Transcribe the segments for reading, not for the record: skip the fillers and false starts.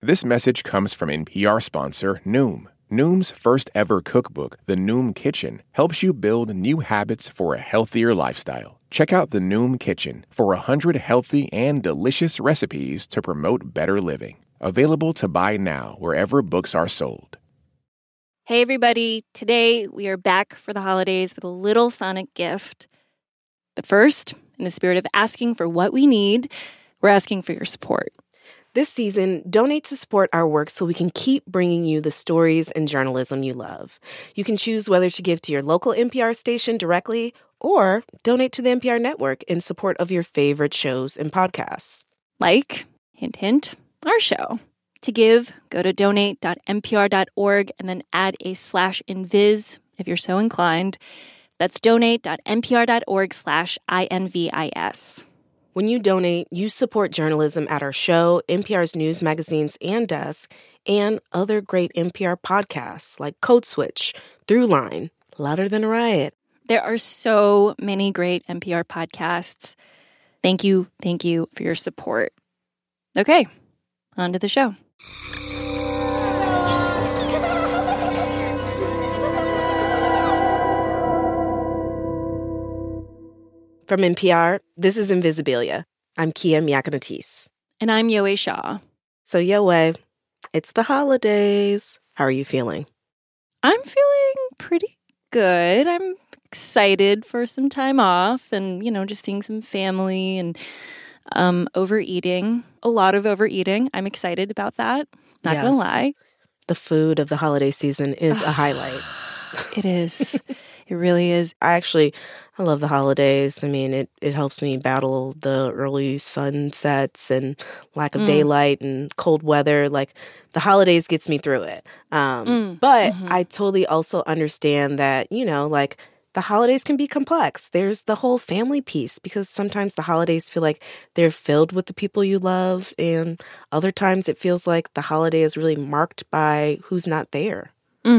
This message comes from NPR sponsor Noom. Noom's first ever cookbook, The Noom Kitchen, helps you build new habits for a healthier lifestyle. Check out The Noom Kitchen for 100 healthy and delicious recipes to promote better living. Available to buy now wherever books are sold. Hey everybody, today we are back for the holidays with a little Sonic gift. But first, in the spirit of asking for what we need, we're asking for your support. This season, donate to support our work so we can keep bringing you the stories and journalism you love. You can choose whether to give to your local NPR station directly or donate to the NPR network in support of your favorite shows and podcasts. Like, hint, hint, our show. To give, go to donate.npr.org and then add a /invis if you're so inclined. That's donate.npr.org/INVIS. When you donate, you support journalism at our show, NPR's news, magazines, and desk, and other great NPR podcasts like Code Switch, Throughline, Louder Than a Riot. There are so many great NPR podcasts. Thank you for your support. Okay, on to the show. From NPR, this is Invisibilia. I'm Kia Miakanatis. And I'm Yowei Shaw. So, Yowei, it's the holidays. How are you feeling? I'm feeling pretty good. I'm excited for some time off and, just seeing some family and overeating. A lot of overeating. I'm excited about that. Not going to lie. The food of the holiday season is a highlight. It is. It really is. I love the holidays. I mean, it helps me battle the early sunsets and lack of daylight and cold weather. Like, the holidays gets me through it. But I totally also understand that, the holidays can be complex. There's the whole family piece because sometimes the holidays feel like they're filled with the people you love, and other times it feels like the holiday is really marked by who's not there.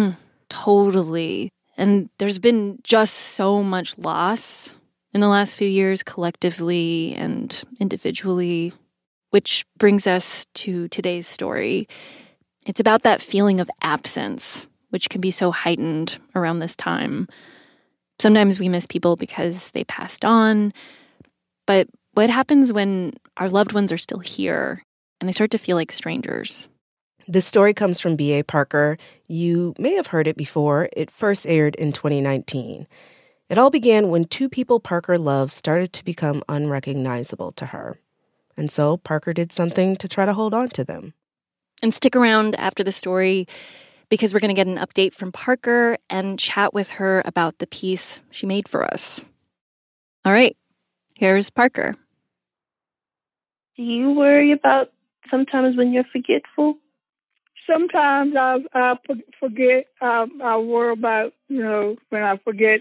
Totally. And there's been just so much loss in the last few years, collectively and individually, which brings us to today's story. It's about that feeling of absence, which can be so heightened around this time. Sometimes we miss people because they passed on, but what happens when our loved ones are still here and they start to feel like strangers? This story comes from B.A. Parker. You may have heard it before. It first aired in 2019. It all began when two people Parker loved started to become unrecognizable to her. And so Parker did something to try to hold on to them. And stick around after the story because we're going to get an update from Parker and chat with her about the piece she made for us. All right, here's Parker. Do you worry about sometimes when you're forgetful? Sometimes I forget. I worry about, when I forget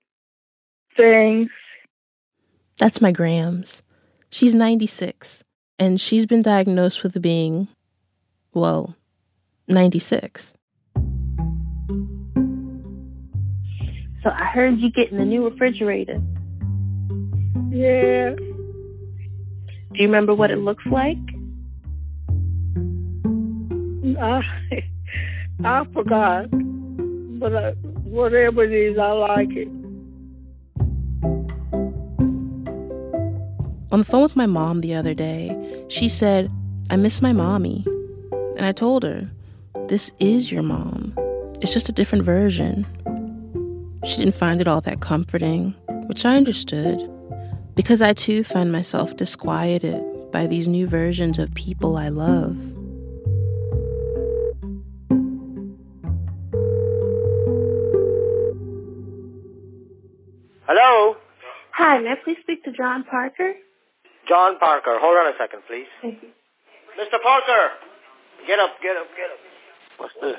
things. That's my Grams. She's 96, and she's been diagnosed with being, 96. So I heard you getting a new refrigerator. Yeah. Do you remember what it looks like? I forgot, but whatever it is, I like it. On the phone with my mom the other day, she said, I miss my mommy. And I told her, this is your mom. It's just a different version. She didn't find it all that comforting, which I understood, because I too find myself disquieted by these new versions of people I love. Hello? Hi, may I please speak to John Parker? John Parker. Hold on a second, please. Thank you. Mr. Parker! Get up. What's this?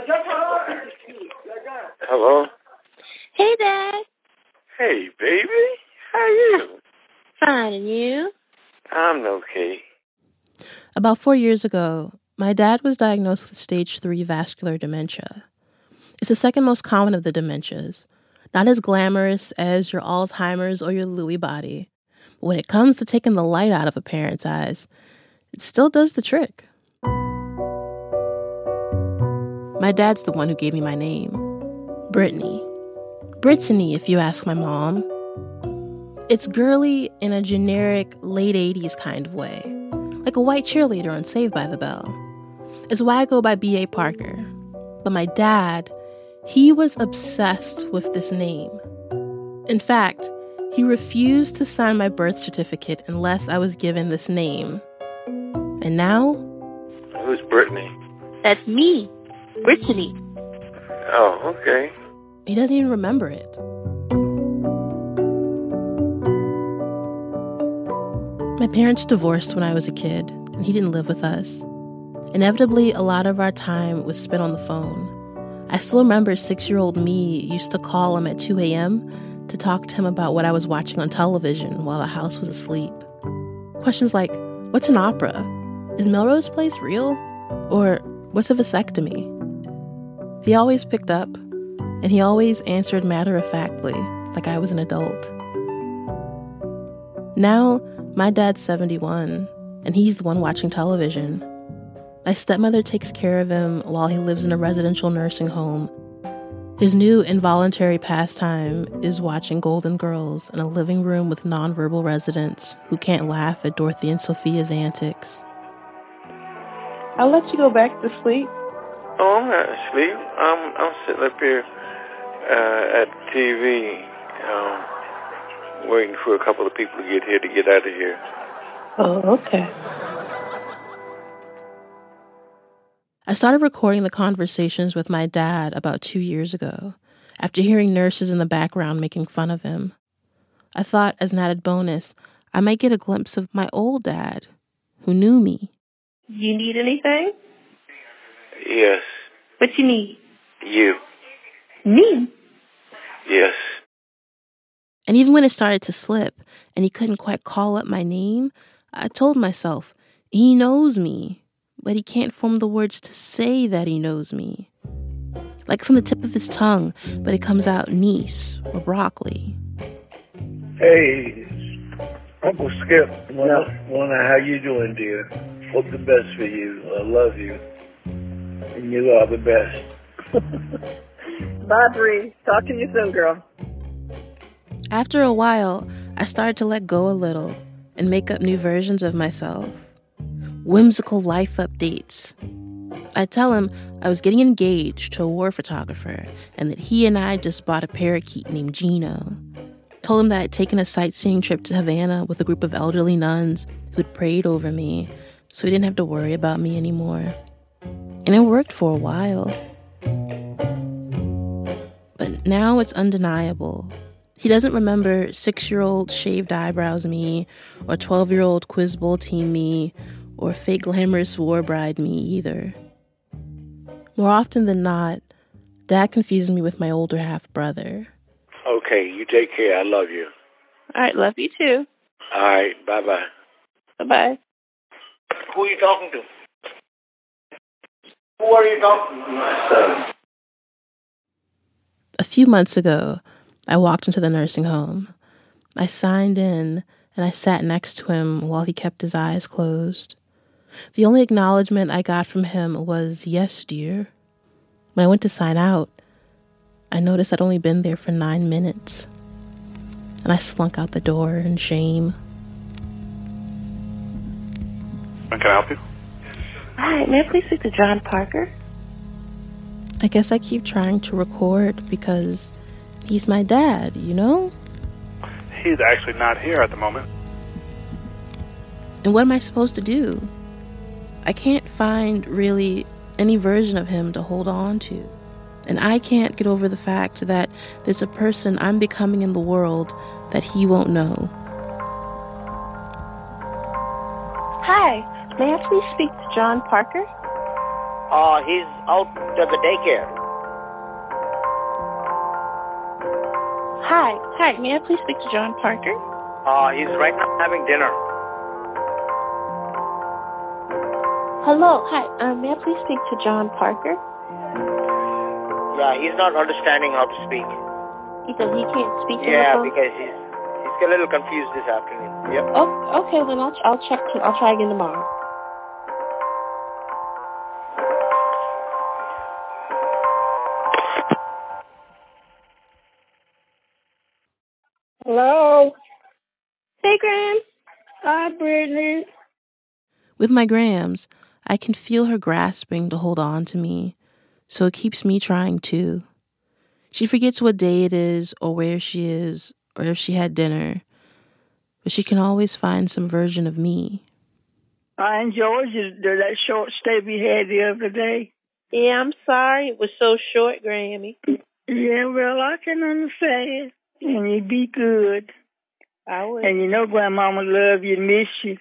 Hello? Hey, Dad. Hey, baby. How are you? Fine, and you? I'm okay. About 4 years ago, my dad was diagnosed with stage 3 vascular dementia. It's the second most common of the dementias. Not as glamorous as your Alzheimer's or your Lewy body. But when it comes to taking the light out of a parent's eyes, it still does the trick. My dad's the one who gave me my name. Brittany. Brittany, if you ask my mom. It's girly in a generic late 80s kind of way. Like a white cheerleader on Saved by the Bell. It's why I go by B.A. Parker. But my dad, he was obsessed with this name. In fact, he refused to sign my birth certificate unless I was given this name. And now? Who's Brittany? That's me, Brittany. Oh, okay. He doesn't even remember it. My parents divorced when I was a kid, and he didn't live with us. Inevitably, a lot of our time was spent on the phone. I still remember 6-year-old me used to call him at 2 a.m. to talk to him about what I was watching on television while the house was asleep. Questions like, what's an opera? Is Melrose Place real? Or what's a vasectomy? He always picked up, and he always answered matter-of-factly, like I was an adult. Now, my dad's 71, and he's the one watching television. My stepmother takes care of him while he lives in a residential nursing home. His new involuntary pastime is watching Golden Girls in a living room with nonverbal residents who can't laugh at Dorothy and Sophia's antics. I'll let you go back to sleep. Oh, I'm not asleep. I'm sitting up here at the TV, waiting for a couple of people to get here to get out of here. Oh, okay. I started recording the conversations with my dad about 2 years ago, after hearing nurses in the background making fun of him. I thought, as an added bonus, I might get a glimpse of my old dad, who knew me. You need anything? Yes. What you need? You. Me? Yes. And even when it started to slip, and he couldn't quite call up my name, I told myself, he knows me, but he can't form the words to say that he knows me. Like it's on the tip of his tongue, but it comes out niece or broccoli. Hey, Uncle Skip. Wonder how you doing, dear? Hope the best for you. I love you. And you are the best. Bye, Bree. Talk to you soon, girl. After a while, I started to let go a little and make up new versions of myself. Whimsical life updates. I'd tell him I was getting engaged to a war photographer and that he and I just bought a parakeet named Gino. Told him that I'd taken a sightseeing trip to Havana with a group of elderly nuns who'd prayed over me, so he didn't have to worry about me anymore. And it worked for a while. But now it's undeniable. He doesn't remember 6-year-old shaved eyebrows me, or 12-year-old quiz bowl team me, or fake glamorous war bride me either. More often than not, Dad confuses me with my older half-brother. Okay, you take care. I love you. All right, love you too. All right, bye-bye. Bye-bye. Who are you talking to? Who are you talking to? A few months ago, I walked into the nursing home. I signed in, and I sat next to him while he kept his eyes closed. The only acknowledgement I got from him was, "Yes, dear." When I went to sign out, I noticed I'd only been there for 9 minutes. And I slunk out the door in shame. Can I help you? Hi, may I please speak to John Parker? I guess I keep trying to record because he's my dad, you know? He's actually not here at the moment. And what am I supposed to do? I can't find really any version of him to hold on to. And I can't get over the fact that there's a person I'm becoming in the world that he won't know. Hi, may I please speak to John Parker? He's out to the daycare. Hi, may I please speak to John Parker? He's right now having dinner. Hello, hi, may I please speak to John Parker? Yeah, he's not understanding how to speak. Because he can't speak to Yeah, the phone? because he's a little confused this afternoon. Yep. Oh, okay, then I'll check. I'll try again tomorrow. With my Grams, I can feel her grasping to hold on to me, so it keeps me trying too. She forgets what day it is or where she is or if she had dinner, but she can always find some version of me. I enjoyed that short stay we had the other day. Yeah, I'm sorry it was so short, Grammy. Yeah, well, I can understand. And you be good. I will. And you know Grandmama love you and miss you.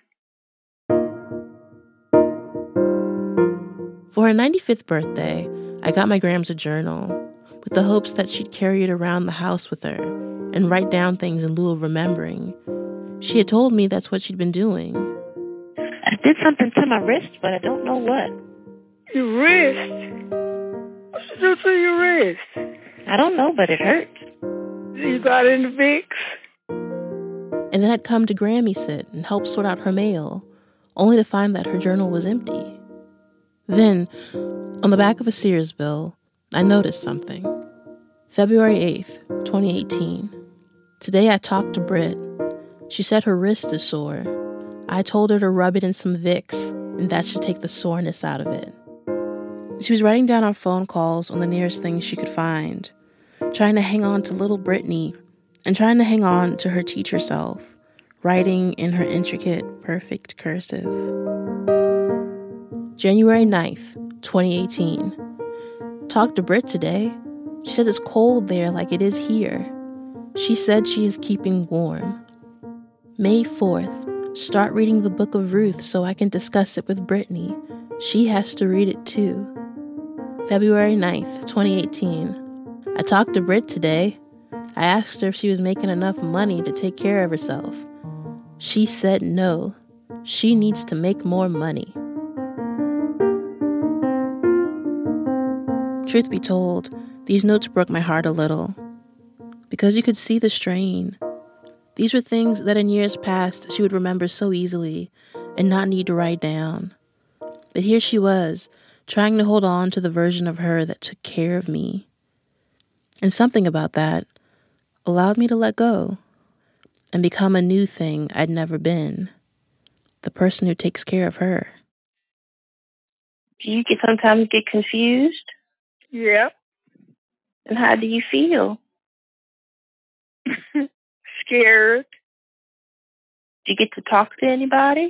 For her 95th birthday, I got my Grams a journal with the hopes that she'd carry it around the house with her and write down things in lieu of remembering. She had told me that's what she'd been doing. I did something to my wrist, but I don't know what. Your wrist? What you do to your wrist? I don't know, but it hurts. You got in the Vicks? And then I'd come to Grammy sit and help sort out her mail, only to find that her journal was empty. Then, on the back of a Sears bill, I noticed something. February 8th, 2018. Today I talked to Britt. She said her wrist is sore. I told her to rub it in some Vicks, and that should take the soreness out of it. She was writing down our phone calls on the nearest things she could find, trying to hang on to little Brittany, and trying to hang on to her teacher self, writing in her intricate, perfect cursive. January 9th, 2018. Talked to Britt today. She said it's cold there like it is here. She said she is keeping warm. May 4th. Start reading the Book of Ruth so I can discuss it with Brittany. She has to read it too. February 9th, 2018. I talked to Britt today. I asked her if she was making enough money to take care of herself. She said no. She needs to make more money. Truth be told, these notes broke my heart a little, because you could see the strain. These were things that in years past she would remember so easily and not need to write down. But here she was, trying to hold on to the version of her that took care of me. And something about that allowed me to let go and become a new thing I'd never been, the person who takes care of her. Do you sometimes get confused? Yeah. And how do you feel? Scared. Do you get to talk to anybody?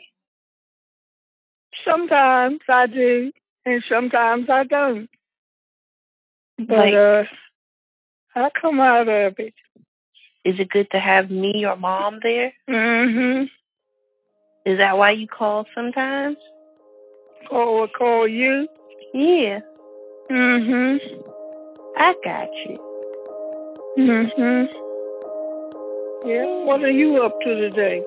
Sometimes I do, and sometimes I don't. But I come out of it. Is it good to have me or Mom there? Mm-hmm. Is that why you call sometimes? Oh, I call you? Yeah. Mm-hmm. I got you. Mm-hmm. Yeah, what are you up to today?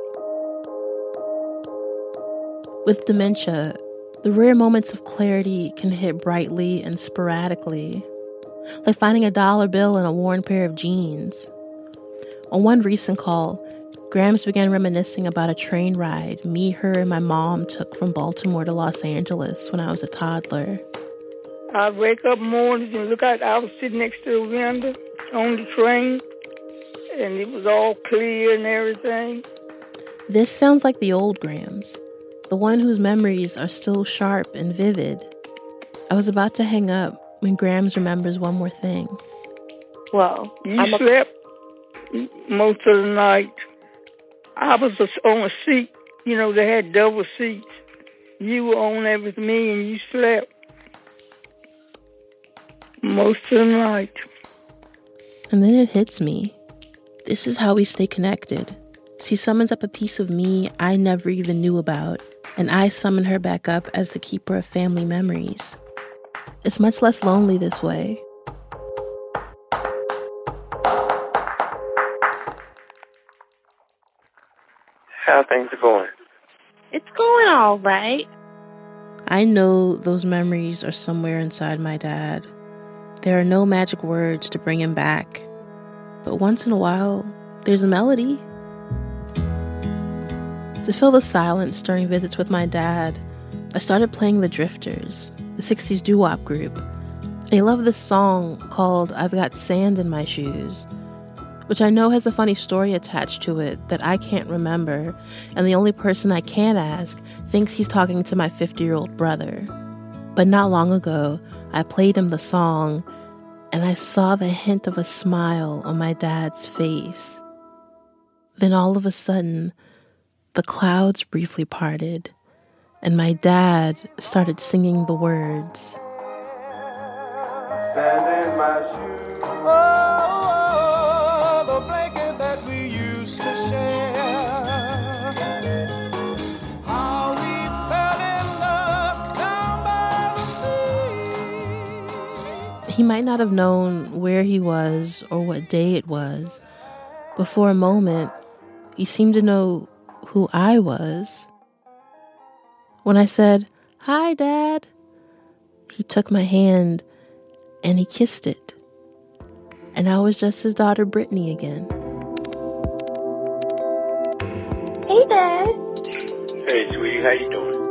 With dementia, the rare moments of clarity can hit brightly and sporadically, like finding a dollar bill in a worn pair of jeans. On one recent call, Grams began reminiscing about a train ride me, her, and my mom took from Baltimore to Los Angeles when I was a toddler. I'd wake up mornings and look out. I was sitting next to the window on the train, and it was all clear and everything. This sounds like the old Grams, the one whose memories are still sharp and vivid. I was about to hang up when Grams remembers one more thing. Well, you slept most of the night. I was on a seat. You know, they had double seats. You were on there with me, and you slept most of the night. And then it hits me. This is how we stay connected. She summons up a piece of me I never even knew about, and I summon her back up as the keeper of family memories. It's much less lonely this way. How things are going? It's going all right. I know those memories are somewhere inside my dad. There are no magic words to bring him back. But once in a while, there's a melody. To fill the silence during visits with my dad, I started playing the Drifters, the 60s doo-wop group. And he loved this song called I've Got Sand in My Shoes. which I know has a funny story attached to it that I can't remember, and the only person I can ask thinks he's talking to my 50-year-old brother. But not long ago, I played him the song, and I saw the hint of a smile on my dad's face. Then all of a sudden, the clouds briefly parted, and my dad started singing the words. Stand in my shoes. Oh, the blanket that we used to share. How we fell in love down by the sea. He might not have known where he was or what day it was, but for a moment, he seemed to know who I was. When I said, "Hi, Dad," he took my hand and he kissed it. And I was just his daughter, Brittany, again. Hey, Dad. Hey, sweetie, how you doing?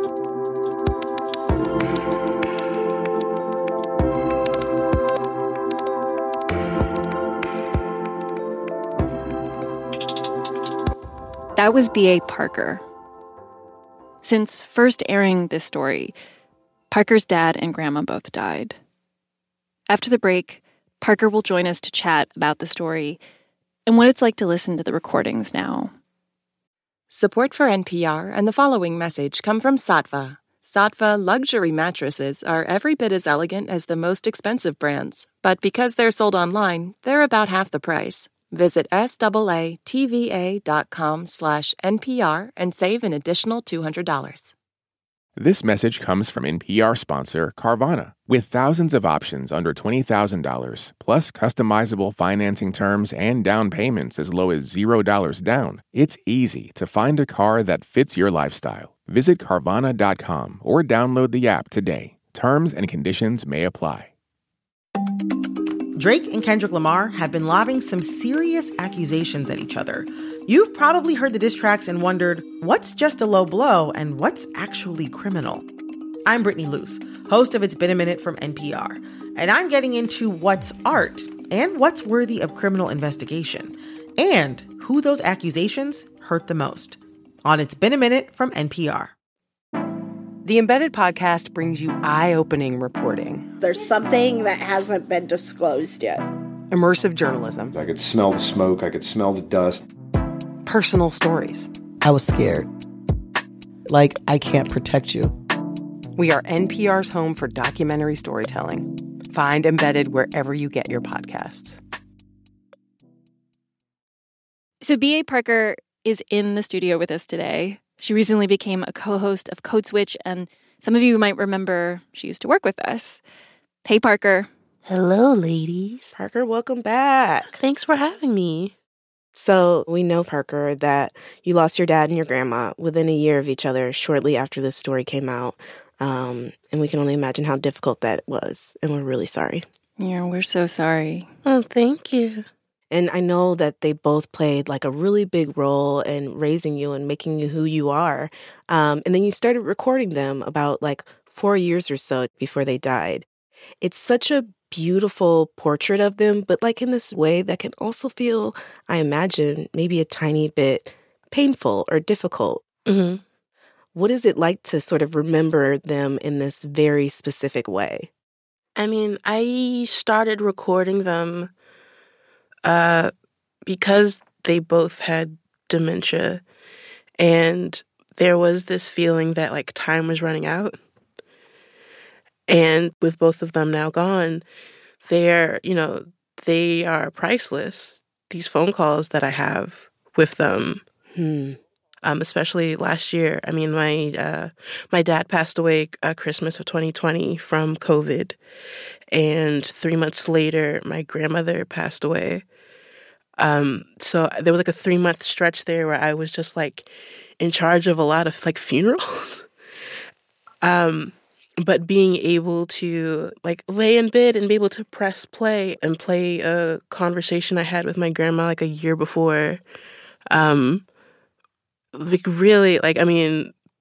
That was B.A. Parker. Since first airing this story, Parker's dad and grandma both died. After the break, Parker will join us to chat about the story and what it's like to listen to the recordings now. Support for NPR and the following message come from Saatva. Saatva luxury mattresses are every bit as elegant as the most expensive brands, but because they're sold online, they're about half the price. Visit SAATVA.com/NPR and save an additional $200. This message comes from NPR sponsor Carvana. With thousands of options under $20,000, plus customizable financing terms and down payments as low as $0 down, it's easy to find a car that fits your lifestyle. Visit Carvana.com or download the app today. Terms and conditions may apply. Drake and Kendrick Lamar have been lobbing some serious accusations at each other. You've probably heard the diss tracks and wondered, what's just a low blow and what's actually criminal? I'm Brittany Luce, host of It's Been a Minute from NPR, and I'm getting into what's art and what's worthy of criminal investigation, and who those accusations hurt the most. On It's Been a Minute from NPR. The Embedded podcast brings you eye-opening reporting. There's something that hasn't been disclosed yet. Immersive journalism. I could smell the smoke. I could smell the dust. Personal stories. I was scared. Like, I can't protect you. We are NPR's home for documentary storytelling. Find Embedded wherever you get your podcasts. So B.A. Parker is in the studio with us today. She recently became a co-host of Code Switch, and some of you might remember she used to work with us. Hey, Parker. Hello, ladies. Parker, welcome back. Thanks for having me. So we know, Parker, that you lost your dad and your grandma within a year of each other shortly after this story came out. And we can only imagine how difficult that was. And we're really sorry. Yeah, we're so sorry. Oh, thank you. And I know that they both played like a really big role in raising you and making you who you are. And then you started recording them about like 4 years or so before they died. It's such a beautiful portrait of them, but like in this way that can also feel, I imagine, maybe a tiny bit painful or difficult. Mm-hmm. What is it like to sort of remember them in this very specific way? I mean, I started recording them because they both had dementia, and there was this feeling that like time was running out. And with both of them now gone, they are priceless. These phone calls that I have with them, especially last year. I mean, my dad passed away Christmas of 2020 from COVID, and 3 months later, my grandmother passed away. So there was like a 3-month stretch there where I was just like in charge of a lot of like funerals. But being able to like lay in bed and be able to press play and play a conversation I had with my grandma like a year before, like really, like, I mean,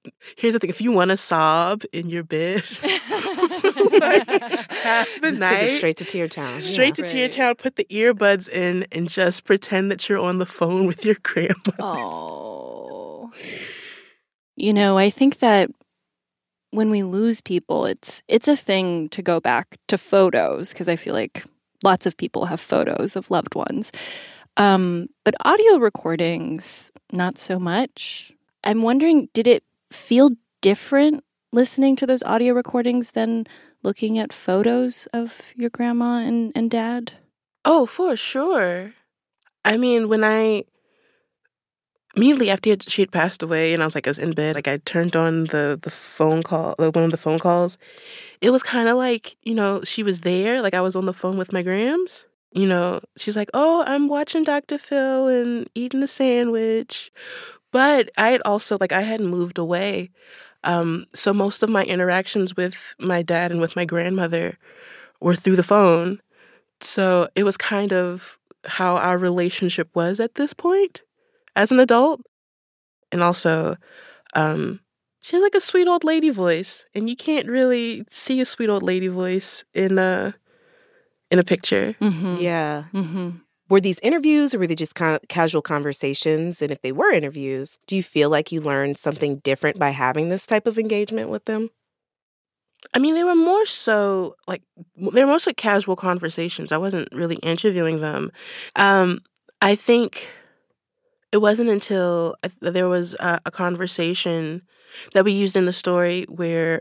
Here's the thing. If you want to sob in your bed, like, half the night. Take it straight to Tear Town. Straight to Tear Town, put the earbuds in, and just pretend that you're on the phone with your grandmother. Oh. You know, I think that when we lose people, it's a thing to go back to photos, because I feel like lots of people have photos of loved ones. But audio recordings, not so much. I'm wondering, did it feel different listening to those audio recordings than looking at photos of your grandma and dad? Oh, for sure. I mean, immediately after she had passed away and I was in bed, like I turned on the phone call, one of the phone calls. It was kind of like, she was there. Like I was on the phone with my grams. She's like, oh, I'm watching Dr. Phil and eating a sandwich. But I had also, I hadn't moved away. So most of my interactions with my dad and with my grandmother were through the phone. So it was kind of how our relationship was at this point as an adult. And also, she has a sweet old lady voice. And you can't really see a sweet old lady voice in a picture. Mm-hmm. Yeah. Mm-hmm. Were these interviews or were they just kind of casual conversations? And if they were interviews, do you feel like you learned something different by having this type of engagement with them? I mean, they were more so casual conversations. I wasn't really interviewing them. I think it wasn't until there was a conversation that we used in the story where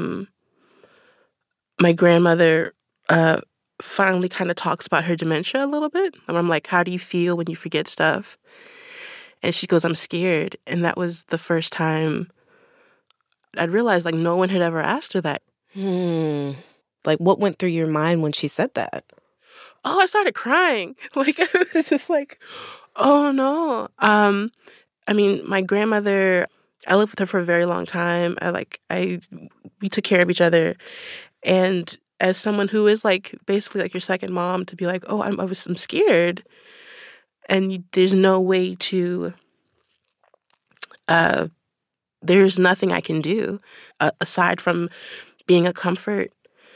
my grandmother finally kind of talks about her dementia a little bit. And I'm like, how do you feel when you forget stuff? And she goes, I'm scared. And that was the first time I'd realized no one had ever asked her that. What went through your mind when she said that? Oh, I started crying. I was just oh no. I mean, my grandmother, I lived with her for a very long time. We took care of each other. And as someone who is basically your second mom, to be oh, I'm scared, and there's no way to, there's nothing I can do aside from being a comfort.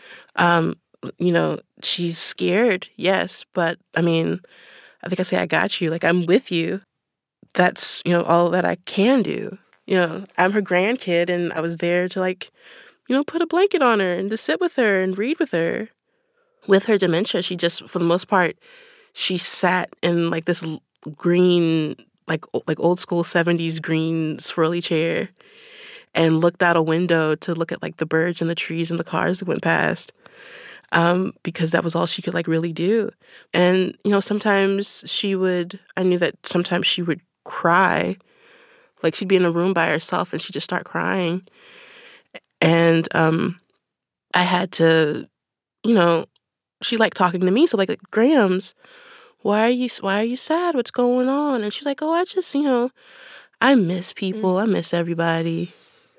She's scared, yes, but I mean, I think I say I got you. I'm with you. That's all that I can do. I'm her grandkid, and I was there to put a blanket on her and to sit with her and read with her. With her dementia, she just, for the most part, she sat in this green, old school 70s green swirly chair and looked out a window to look at the birds and the trees and the cars that went past. Because that was all she could really do. And, sometimes I knew that sometimes she would cry. She'd be in a room by herself and she'd just start crying. And I had to, she liked talking to me. So Grams, why are you sad? What's going on? And she's oh, I just, I miss people. I miss everybody.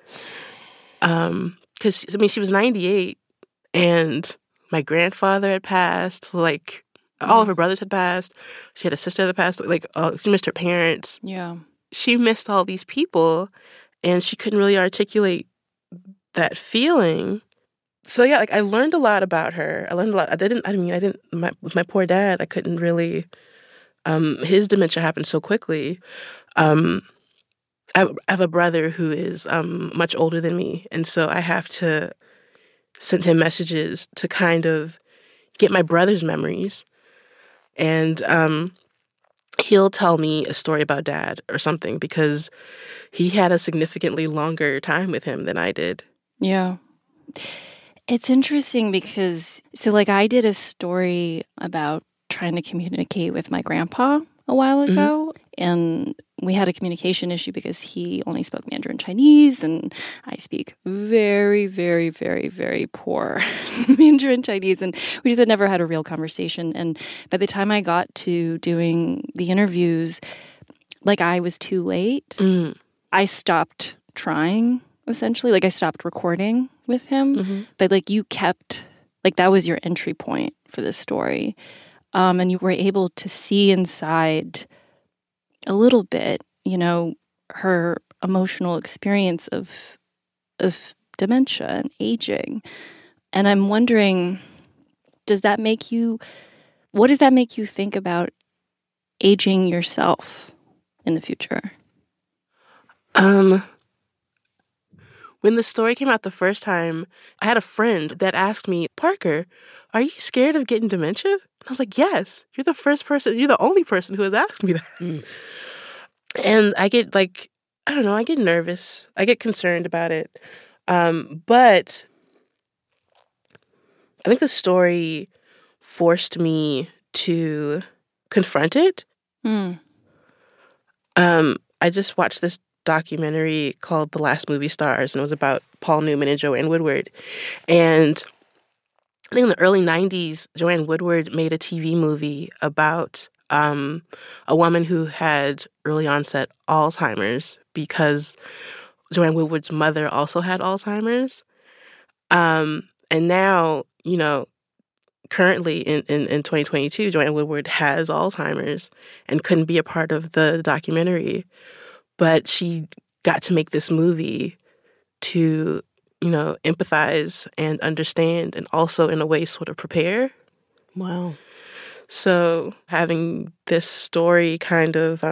Because, she was 98 and my grandfather had passed. All of her brothers had passed. She had a sister that passed. She missed her parents. Yeah. She missed all these people and she couldn't really articulate that feeling. So yeah, I learned a lot about her. I learned a lot. With my poor dad, I couldn't really, his dementia happened so quickly. I have a brother who is much older than me. And so I have to send him messages to kind of get my brother's memories. And he'll tell me a story about dad or something because he had a significantly longer time with him than I did. Yeah. It's interesting because, I did a story about trying to communicate with my grandpa a while ago, and we had a communication issue because he only spoke Mandarin Chinese, and I speak very, very, very, very poor Mandarin Chinese, and we just had never had a real conversation. And by the time I got to doing the interviews, I was too late. I stopped trying. Essentially, I stopped recording with him, but you kept, that was your entry point for this story. And you were able to see inside a little bit, her emotional experience of dementia and aging. And I'm wondering, what does that make you think about aging yourself in the future? When the story came out the first time, I had a friend that asked me, Parker, are you scared of getting dementia? And I was like, yes, you're the only person who has asked me that. And I get I get nervous. I get concerned about it. But I think the story forced me to confront it. I just watched this documentary called The Last Movie Stars, and it was about Paul Newman and Joanne Woodward. And I think in the early 90s, Joanne Woodward made a TV movie about a woman who had early onset Alzheimer's because Joanne Woodward's mother also had Alzheimer's. And now, currently in 2022, Joanne Woodward has Alzheimer's and couldn't be a part of the documentary. But she got to make this movie to, empathize and understand and also in a way sort of prepare. Wow. So having this story kind of,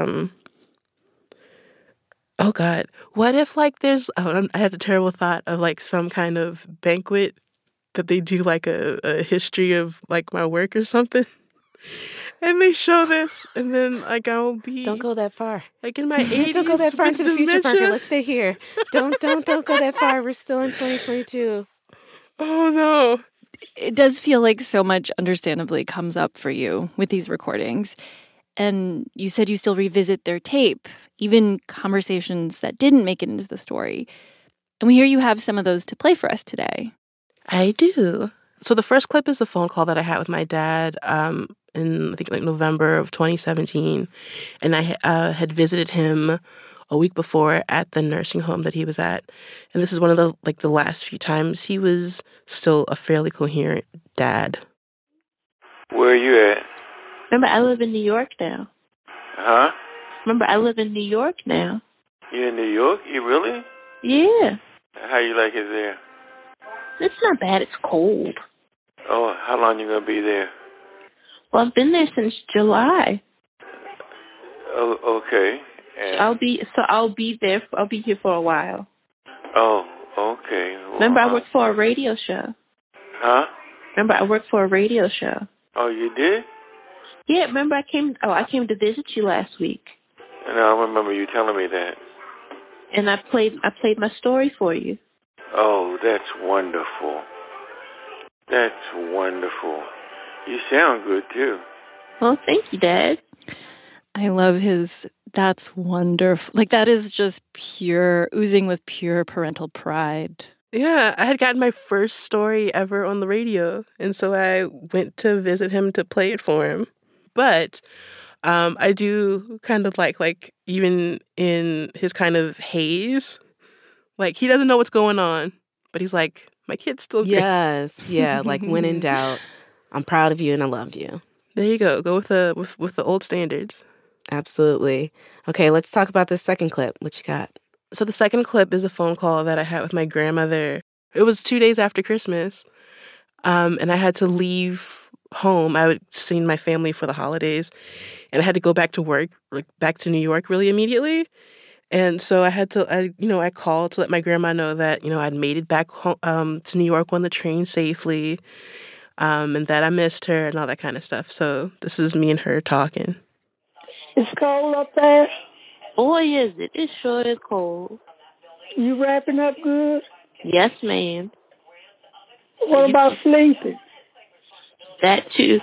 oh God, what if I had a terrible thought of some kind of banquet that they do a history of my work or something. And they show this, and then I'll be. Don't go that far. In my 80s. Don't go that far into the future, dementia. Parker. Let's stay here. Don't go that far. We're still in 2022. Oh no. It does feel like so much understandably comes up for you with these recordings. And you said you still revisit their tape, even conversations that didn't make it into the story. And we hear you have some of those to play for us today. I do. So the first clip is a phone call that I had with my dad in, I think, November of 2017. And I had visited him a week before at the nursing home that he was at. And this is one of the last few times he was still a fairly coherent dad. Where are you at? Remember, I live in New York now. Huh? Remember, I live in New York now. You in New York? You really? Yeah. How you like it there? It's not bad. It's cold. Oh, how long you gonna be there? Well, I've been there since July. Oh, okay. And I'll be there. I'll be here for a while. Oh, okay. Well, Remember, I worked for a radio show. Huh? Remember, I worked for a radio show. Oh, you did? Yeah. Remember, I came to visit you last week. And I remember you telling me that. And I played my story for you. Oh, that's wonderful. That's wonderful. You sound good, too. Well, thank you, Dad. I love his, that's wonderful. That is just oozing with pure parental pride. Yeah, I had gotten my first story ever on the radio. And so I went to visit him to play it for him. But I do kind of like even in his kind of haze, he doesn't know what's going on, but he's like, my kid's still great. Yes, yeah, when in doubt, I'm proud of you and I love you. There you go. Go with the old standards. Absolutely. Okay, let's talk about this second clip. What you got? So the second clip is a phone call that I had with my grandmother. It was 2 days after Christmas, and I had to leave home. I had seen my family for the holidays, and I had to go back to work, back to New York really immediately. And so I called to let my grandma know that, I'd made it back home, to New York on the train safely, and that I missed her and all that kind of stuff. So this is me and her talking. It's cold up there. Boy, is it. It sure is cold. You wrapping up good? Yes, ma'am. What about sleeping? That too.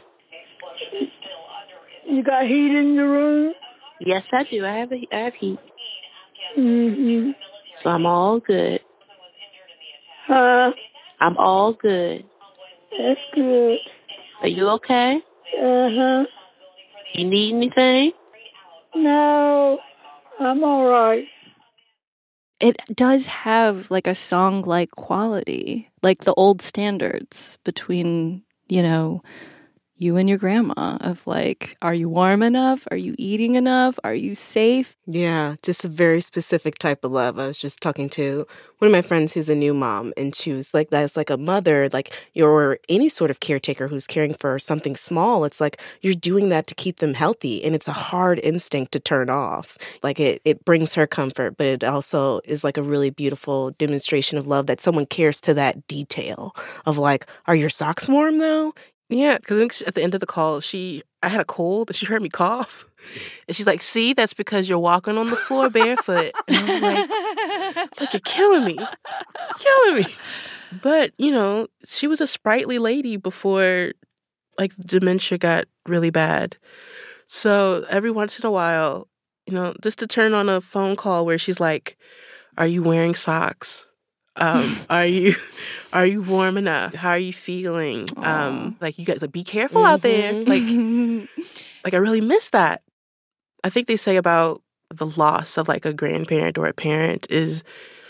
You got heat in your room? Yes, I do. I have heat. Mm-hmm. So I'm all good. Huh? I'm all good. That's good. Are you okay? Uh-huh. You need anything? No, I'm all right. It does have a song-like quality, like the old standards between, you and your grandma of like, are you warm enough? Are you eating enough? Are you safe? Yeah, just a very specific type of love. I was just talking to one of my friends who's a new mom, and she was like, that's like a mother, like you're any sort of caretaker who's caring for something small. It's like you're doing that to keep them healthy, and it's a hard instinct to turn off. Like it brings her comfort, but it also is like a really beautiful demonstration of love that someone cares to that detail of like, are your socks warm though? Yeah, because at the end of the call, I had a cold, and she heard me cough. And she's like, see, that's because you're walking on the floor barefoot. And I was like, it's like, you're killing me. You're killing me. But, you know, she was a sprightly lady before, like, dementia got really bad. So every once in a while, you know, just to turn on a phone call where she's like, are you wearing socks? Are you warm enough? How are you feeling? Like, you guys, like, be careful out there. Like I really miss that. I think they say about the loss of like a grandparent or a parent is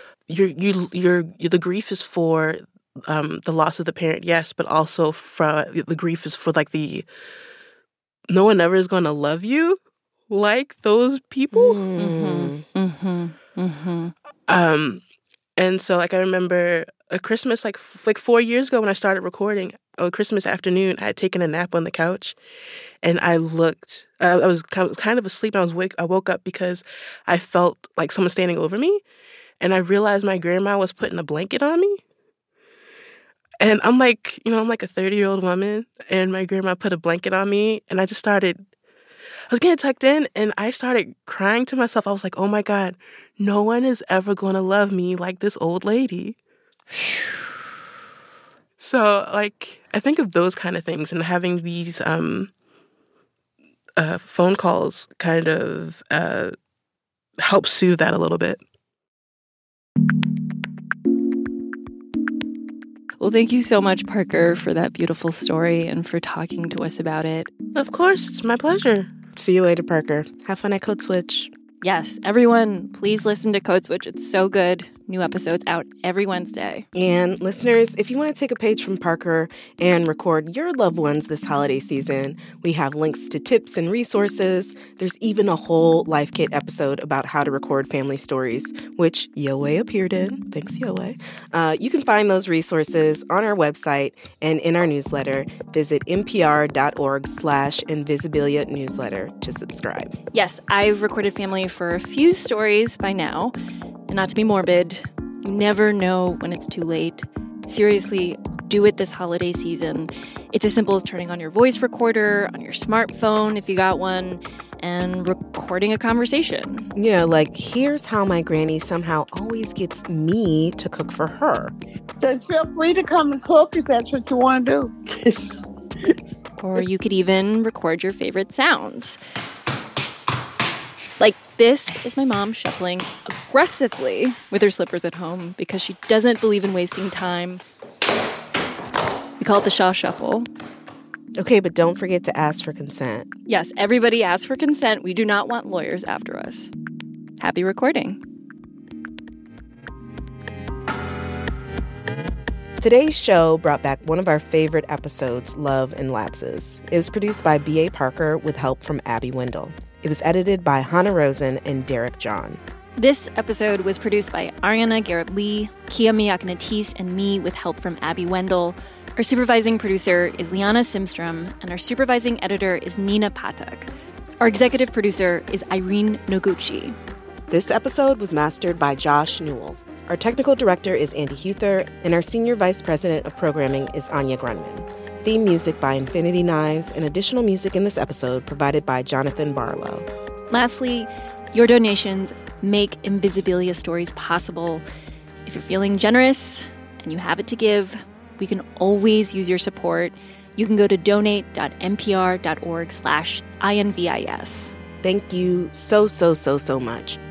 the grief is for the loss of the parent, yes, but also the grief is for like no one ever is going to love you like those people. And so, like, I remember a Christmas, like 4 years ago when I started recording, on Christmas afternoon, I had taken a nap on the couch, and I looked. I was kind of asleep, and I woke up because I felt like someone standing over me, and I realized my grandma was putting a blanket on me. And I'm like, you know, I'm like a 30-year-old woman, and my grandma put a blanket on me, and I was getting tucked in, and I started crying to myself. I was like, oh my God, no one is ever going to love me like this old lady. So, like, I think of those kind of things, and having these phone calls kind of help soothe that a little bit. Well, thank you so much, Parker, for that beautiful story and for talking to us about it. Of course, it's my pleasure. See you later, Parker. Have fun at Code Switch. Yes, everyone, please listen to Code Switch. It's so good. New episodes out every Wednesday. And listeners, if you want to take a page from Parker and record your loved ones this holiday season, we have links to tips and resources. There's even a whole Life Kit episode about how to record family stories, which Yowei appeared in. Thanks, Yowei. You can find those resources on our website and in our newsletter. Visit npr.org/Invisibilia newsletter to subscribe. Yes, I've recorded family for a few stories by now. And not to be morbid, you never know when it's too late. Seriously, do it this holiday season. It's as simple as turning on your voice recorder, on your smartphone if you got one, and recording a conversation. Yeah, like, here's how my granny somehow always gets me to cook for her. So feel free to come and cook if that's what you want to do. Or you could even record your favorite sounds. Like, this is my mom shuffling aggressively with her slippers at home because she doesn't believe in wasting time. We call it the Shaw Shuffle. Okay, but don't forget to ask for consent. Yes, everybody asks for consent. We do not want lawyers after us. Happy recording. Today's show brought back one of our favorite episodes, Love and Lapses. It was produced by B.A. Parker with help from Abby Wendell. It was edited by Hannah Rosen and Derek John. This episode was produced by Ariana Garrett-Lee, Kia Miakanatis, and me with help from Abby Wendell. Our supervising producer is Liana Simstrom, and our supervising editor is Nina Patak. Our executive producer is Irene Noguchi. This episode was mastered by Josh Newell. Our technical director is Andy Huther, and our senior vice president of programming is Anya Grunman. Theme music by Infinity Knives, and additional music in this episode provided by Jonathan Barlow. Lastly, your donations make Invisibilia stories possible. If you're feeling generous and you have it to give, we can always use your support. You can go to donate.npr.org/INVIS. Thank you so much.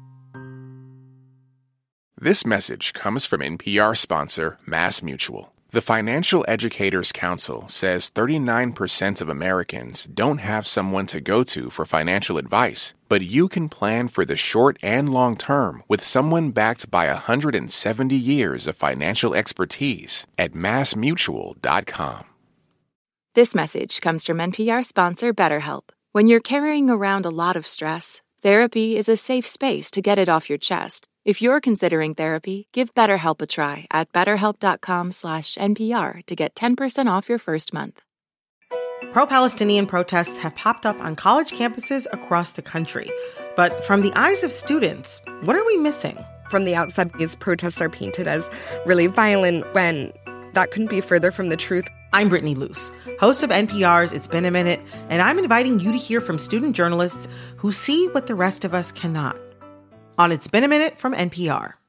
This message comes from NPR sponsor MassMutual. The Financial Educators Council says 39% of Americans don't have someone to go to for financial advice, but you can plan for the short and long term with someone backed by 170 years of financial expertise at MassMutual.com. This message comes from NPR sponsor BetterHelp. When you're carrying around a lot of stress, therapy is a safe space to get it off your chest. If you're considering therapy, give BetterHelp a try at BetterHelp.com/NPR to get 10% off your first month. Pro-Palestinian protests have popped up on college campuses across the country. But from the eyes of students, what are we missing? From the outside, these protests are painted as really violent when that couldn't be further from the truth. I'm Brittany Luce, host of NPR's It's Been a Minute, and I'm inviting you to hear from student journalists who see what the rest of us cannot. On It's Been a Minute from NPR.